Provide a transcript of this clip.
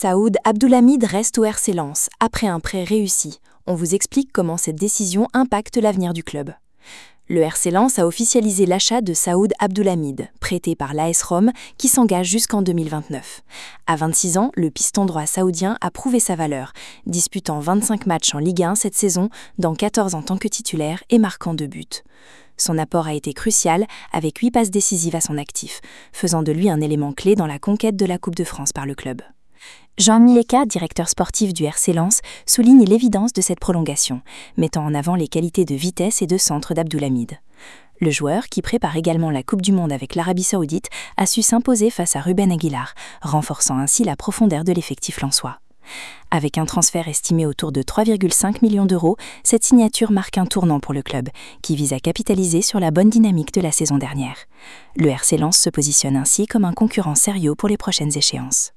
Saoud Abdoulhamid reste au RC Lens après un prêt réussi. On vous explique comment cette décision impacte l'avenir du club. Le RC Lens a officialisé l'achat de Saoud Abdoulhamid, prêté par l'AS Rome, qui s'engage jusqu'en 2029. À 26 ans, le piston droit saoudien a prouvé sa valeur, disputant 25 matchs en Ligue 1 cette saison, dont 14 en tant que titulaire et marquant 2 buts. Son apport a été crucial, avec 8 passes décisives à son actif, faisant de lui un élément clé dans la conquête de la Coupe de France par le club. Jean Mileka, directeur sportif du RC Lens, souligne l'évidence de cette prolongation, mettant en avant les qualités de vitesse et de centre d'Abdoulhamid. Le joueur, qui prépare également la Coupe du Monde avec l'Arabie Saoudite, a su s'imposer face à Ruben Aguilar, renforçant ainsi la profondeur de l'effectif lensois. Avec un transfert estimé autour de 3,5 millions d'euros, cette signature marque un tournant pour le club, qui vise à capitaliser sur la bonne dynamique de la saison dernière. Le RC Lens se positionne ainsi comme un concurrent sérieux pour les prochaines échéances.